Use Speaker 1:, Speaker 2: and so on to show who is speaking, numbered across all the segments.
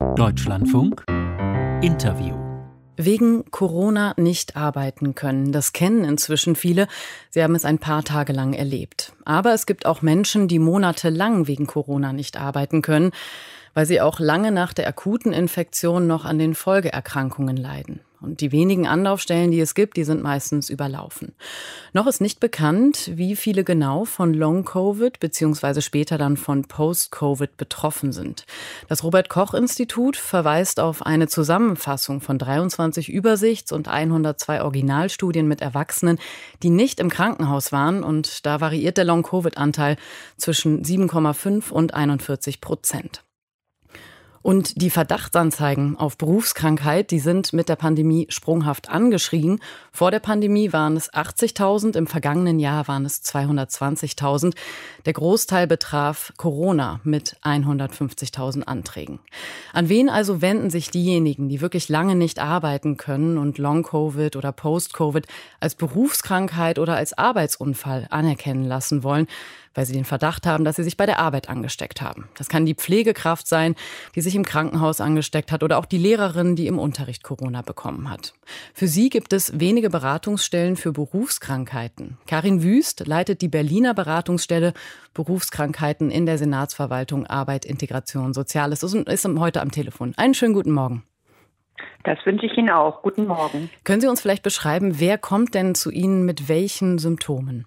Speaker 1: Deutschlandfunk Interview.
Speaker 2: Wegen Corona nicht arbeiten können. Das kennen inzwischen viele. Sie haben es ein paar Tage lang erlebt. Aber es gibt auch Menschen, die monatelang wegen Corona nicht arbeiten können, weil sie auch lange nach der akuten Infektion noch an den Folgeerkrankungen leiden. Und die wenigen Anlaufstellen, die es gibt, die sind meistens überlaufen. Noch ist nicht bekannt, wie viele genau von Long-Covid bzw. später dann von Post-Covid betroffen sind. Das Robert-Koch-Institut verweist auf eine Zusammenfassung von 23 Übersichts- und 102 Originalstudien mit Erwachsenen, die nicht im Krankenhaus waren. Und da variiert der Long-Covid-Anteil zwischen 7,5 und 41%. Und die Verdachtsanzeigen auf Berufskrankheit, die sind mit der Pandemie sprunghaft angestiegen. Vor der Pandemie waren es 80.000, im vergangenen Jahr waren es 220.000. Der Großteil betraf Corona mit 150.000 Anträgen. An wen also wenden sich diejenigen, die wirklich lange nicht arbeiten können und Long-Covid oder Post-Covid als Berufskrankheit oder als Arbeitsunfall anerkennen lassen wollen, weil sie den Verdacht haben, dass sie sich bei der Arbeit angesteckt haben. Das kann die Pflegekraft sein, die sich im Krankenhaus angesteckt hat, oder auch die Lehrerin, die im Unterricht Corona bekommen hat. Für sie gibt es wenige Beratungsstellen für Berufskrankheiten. Karin Wüst leitet die Berliner Beratungsstelle Berufskrankheiten in der Senatsverwaltung Arbeit, Integration, Soziales und ist heute am Telefon. Einen schönen guten Morgen.
Speaker 3: Das wünsche ich Ihnen auch. Guten Morgen.
Speaker 2: Können Sie uns vielleicht beschreiben, wer kommt denn zu Ihnen mit welchen Symptomen?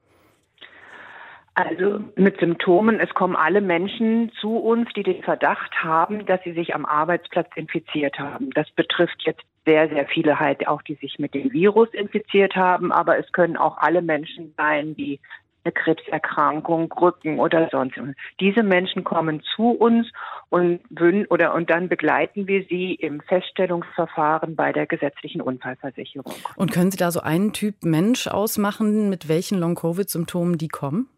Speaker 3: Also mit Symptomen, es kommen alle Menschen zu uns, die den Verdacht haben, dass sie sich am Arbeitsplatz infiziert haben. Das betrifft jetzt sehr, sehr viele halt auch, die sich mit dem Virus infiziert haben, aber es können auch alle Menschen sein, die eine Krebserkrankung, Rücken oder sonst. Diese Menschen kommen zu uns und dann begleiten wir sie im Feststellungsverfahren bei der gesetzlichen Unfallversicherung.
Speaker 2: Und können Sie da so einen Typ Mensch ausmachen, mit welchen Long-Covid-Symptomen die kommen?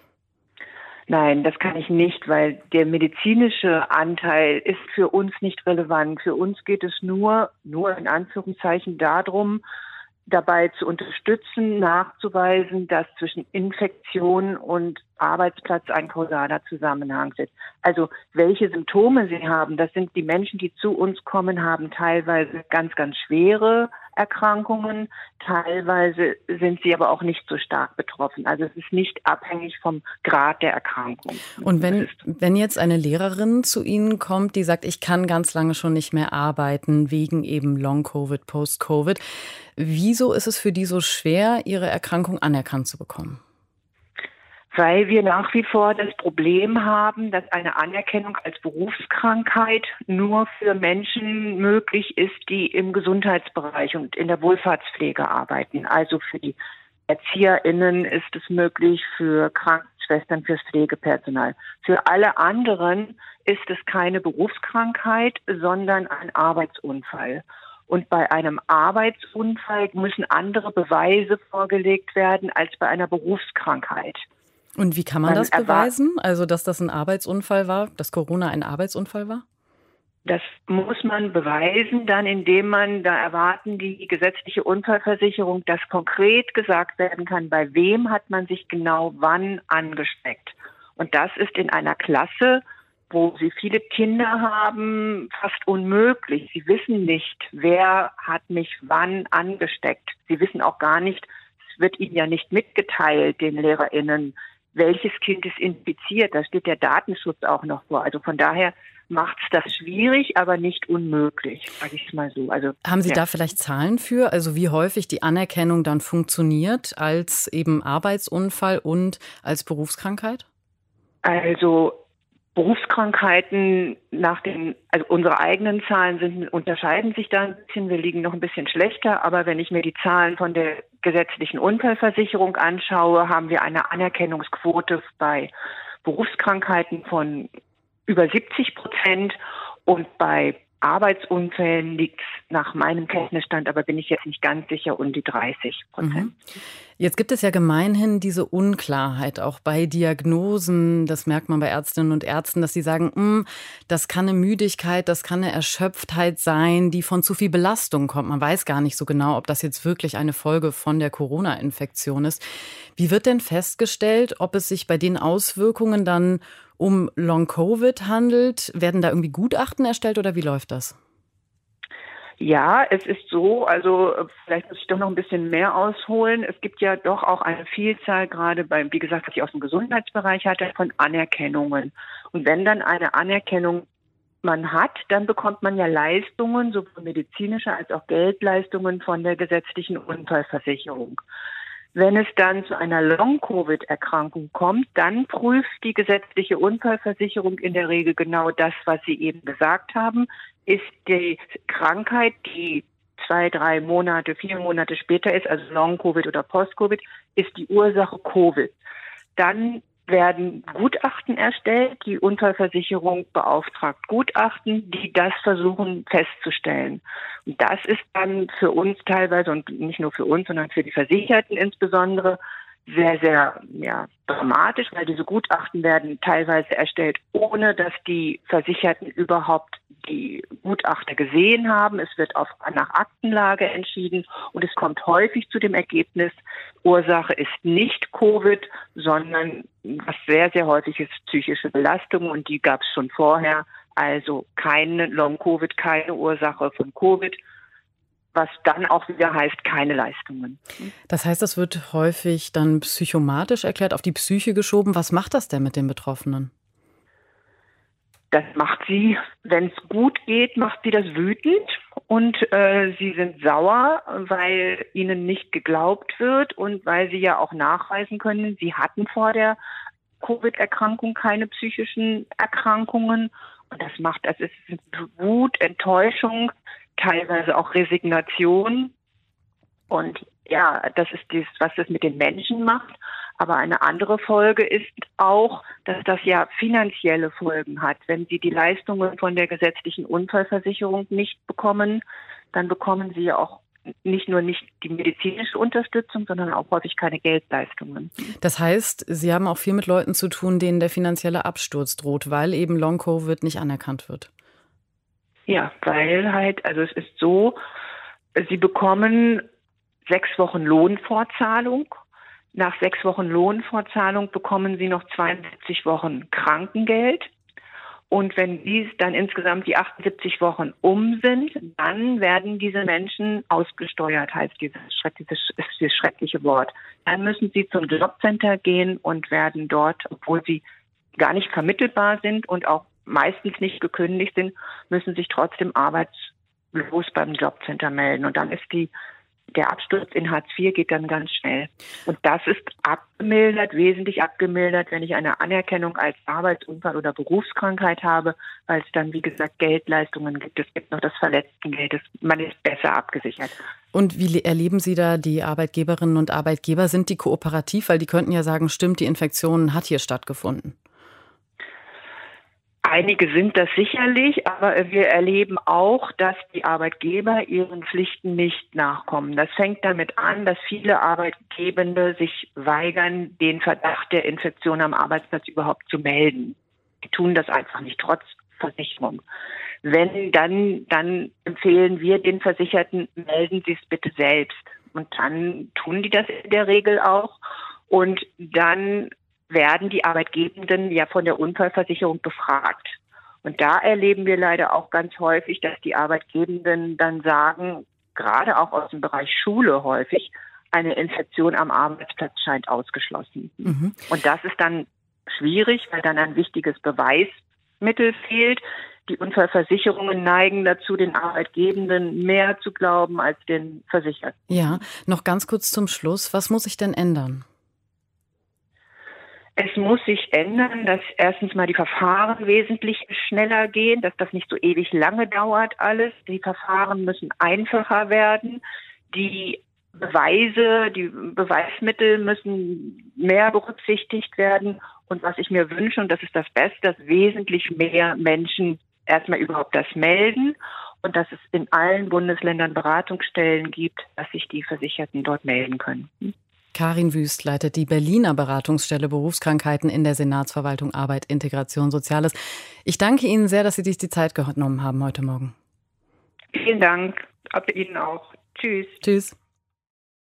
Speaker 3: Nein, das kann ich nicht, weil der medizinische Anteil ist für uns nicht relevant. Für uns geht es nur in Anführungszeichen darum, dabei zu unterstützen, nachzuweisen, dass zwischen Infektion und Arbeitsplatz ein kausaler Zusammenhang ist. Also welche Symptome sie haben, das sind die Menschen, die zu uns kommen, haben teilweise ganz, ganz schwere Erkrankungen, teilweise sind sie aber auch nicht so stark betroffen. Also es ist nicht abhängig vom Grad der Erkrankung.
Speaker 2: Und wenn jetzt eine Lehrerin zu Ihnen kommt, die sagt, ich kann ganz lange schon nicht mehr arbeiten, wegen eben Long-Covid, Post-Covid, wieso ist es für die so schwer, ihre Erkrankung anerkannt zu bekommen?
Speaker 3: Weil wir nach wie vor das Problem haben, dass eine Anerkennung als Berufskrankheit nur für Menschen möglich ist, die im Gesundheitsbereich und in der Wohlfahrtspflege arbeiten. Also für die ErzieherInnen ist es möglich, für Krankenschwestern, fürs Pflegepersonal. Für alle anderen ist es keine Berufskrankheit, sondern ein Arbeitsunfall. Und bei einem Arbeitsunfall müssen andere Beweise vorgelegt werden als bei einer Berufskrankheit.
Speaker 2: Und wie kann man das beweisen? Also, dass das ein Arbeitsunfall war, dass Corona ein Arbeitsunfall war?
Speaker 3: Das muss man beweisen, dann indem da erwarten die gesetzliche Unfallversicherung, dass konkret gesagt werden kann, bei wem hat man sich genau wann angesteckt. Und das ist in einer Klasse, wo sie viele Kinder haben, fast unmöglich. Sie wissen nicht, wer hat mich wann angesteckt. Sie wissen auch gar nicht, es wird ihnen ja nicht mitgeteilt, den LehrerInnen, welches Kind ist infiziert. Da steht der Datenschutz auch noch vor. Also von daher macht es das schwierig, aber nicht unmöglich, sage ich es mal so. Also,
Speaker 2: haben Sie da vielleicht Zahlen für, also wie häufig die Anerkennung dann funktioniert als eben Arbeitsunfall und als Berufskrankheit?
Speaker 3: Also Berufskrankheiten also unsere eigenen Zahlen unterscheiden sich da ein bisschen. Wir liegen noch ein bisschen schlechter, aber wenn ich mir die Zahlen von der gesetzlichen Unfallversicherung anschaue, haben wir eine Anerkennungsquote bei Berufskrankheiten von über 70% und bei Arbeitsunfällen liegt es nach meinem Kenntnisstand, aber bin ich jetzt nicht ganz sicher, um die 30%. Mhm.
Speaker 2: Jetzt gibt es ja gemeinhin diese Unklarheit auch bei Diagnosen. Das merkt man bei Ärztinnen und Ärzten, dass sie sagen, das kann eine Müdigkeit, das kann eine Erschöpftheit sein, die von zu viel Belastung kommt. Man weiß gar nicht so genau, ob das jetzt wirklich eine Folge von der Corona-Infektion ist. Wie wird denn festgestellt, ob es sich bei den Auswirkungen dann um Long-Covid handelt. Werden da irgendwie Gutachten erstellt oder wie läuft das?
Speaker 3: Ja, es ist so, also vielleicht muss ich doch noch ein bisschen mehr ausholen. Es gibt ja doch auch eine Vielzahl, gerade wie gesagt, was ich aus dem Gesundheitsbereich hatte, von Anerkennungen. Und wenn dann eine Anerkennung man hat, dann bekommt man ja Leistungen, sowohl medizinische als auch Geldleistungen von der gesetzlichen Unfallversicherung. Wenn es dann zu einer Long-Covid-Erkrankung kommt, dann prüft die gesetzliche Unfallversicherung in der Regel genau das, was Sie eben gesagt haben. Ist die Krankheit, die 2, 3 Monate, 4 Monate später ist, also Long-Covid oder Post-Covid, ist die Ursache Covid. Dann werden Gutachten erstellt. Die Unfallversicherung beauftragt Gutachten, die das versuchen festzustellen. Und das ist dann für uns teilweise, und nicht nur für uns, sondern für die Versicherten insbesondere, sehr, sehr dramatisch, weil diese Gutachten werden teilweise erstellt, ohne dass die Versicherten überhaupt die Gutachter gesehen haben. Es wird nach Aktenlage entschieden und es kommt häufig zu dem Ergebnis, Ursache ist nicht Covid, sondern was sehr, sehr häufig ist, psychische Belastung, und die gab es schon vorher. Also keine Long-Covid, keine Ursache von Covid, was dann auch wieder heißt, keine Leistungen.
Speaker 2: Das heißt, das wird häufig dann psychomatisch erklärt, auf die Psyche geschoben. Was macht das denn mit den Betroffenen?
Speaker 3: Das macht sie, wenn es gut geht, macht sie das wütend und sie sind sauer, weil ihnen nicht geglaubt wird und weil sie ja auch nachweisen können, sie hatten vor der Covid-Erkrankung keine psychischen Erkrankungen. Und das ist Wut, Enttäuschung, teilweise auch Resignation. Und ja, das ist was das mit den Menschen macht. Aber eine andere Folge ist auch, dass das ja finanzielle Folgen hat. Wenn Sie die Leistungen von der gesetzlichen Unfallversicherung nicht bekommen, dann bekommen Sie ja auch nicht nur nicht die medizinische Unterstützung, sondern auch häufig keine Geldleistungen.
Speaker 2: Das heißt, Sie haben auch viel mit Leuten zu tun, denen der finanzielle Absturz droht, weil eben Long-Covid nicht anerkannt wird.
Speaker 3: Ja, weil also es ist so, Sie bekommen 6 Wochen Lohnfortzahlung. Nach 6 Wochen Lohnfortzahlung bekommen Sie noch 72 Wochen Krankengeld. Und wenn dies dann insgesamt die 78 Wochen sind, dann werden diese Menschen ausgesteuert, heißt dieses schreckliche Wort. Dann müssen sie zum Jobcenter gehen und werden dort, obwohl sie gar nicht vermittelbar sind und auch meistens nicht gekündigt sind, müssen sich trotzdem arbeitslos beim Jobcenter melden. Und dann ist der Absturz in Hartz IV geht dann ganz schnell. Und das ist wesentlich abgemildert, wenn ich eine Anerkennung als Arbeitsunfall oder Berufskrankheit habe, weil es dann, wie gesagt, Geldleistungen gibt. Es gibt noch das Verletztengeld. Man ist besser abgesichert.
Speaker 2: Und wie erleben Sie da die Arbeitgeberinnen und Arbeitgeber? Sind die kooperativ? Weil die könnten ja sagen, stimmt, die Infektion hat hier stattgefunden.
Speaker 3: Einige sind das sicherlich, aber wir erleben auch, dass die Arbeitgeber ihren Pflichten nicht nachkommen. Das fängt damit an, dass viele Arbeitgebende sich weigern, den Verdacht der Infektion am Arbeitsplatz überhaupt zu melden. Die tun das einfach nicht, trotz Versicherung. Wenn, dann empfehlen wir den Versicherten, melden Sie es bitte selbst. Und dann tun die das in der Regel auch. Und dann werden die Arbeitgebenden ja von der Unfallversicherung befragt. Und da erleben wir leider auch ganz häufig, dass die Arbeitgebenden dann sagen, gerade auch aus dem Bereich Schule häufig, eine Infektion am Arbeitsplatz scheint ausgeschlossen. Mhm. Und das ist dann schwierig, weil dann ein wichtiges Beweismittel fehlt. Die Unfallversicherungen neigen dazu, den Arbeitgebenden mehr zu glauben als den Versicherten.
Speaker 2: Ja, noch ganz kurz zum Schluss. Was muss sich denn ändern?
Speaker 3: Es muss sich ändern, dass erstens mal die Verfahren wesentlich schneller gehen, dass das nicht so ewig lange dauert alles. Die Verfahren müssen einfacher werden. Die Beweismittel müssen mehr berücksichtigt werden. Und was ich mir wünsche, und das ist das Beste, dass wesentlich mehr Menschen erstmal überhaupt das melden und dass es in allen Bundesländern Beratungsstellen gibt, dass sich die Versicherten dort melden können.
Speaker 2: Karin Wüst leitet die Berliner Beratungsstelle Berufskrankheiten in der Senatsverwaltung Arbeit, Integration, Soziales. Ich danke Ihnen sehr, dass Sie sich die Zeit genommen haben heute Morgen.
Speaker 3: Vielen Dank. Ihnen auch. Tschüss.
Speaker 2: Tschüss.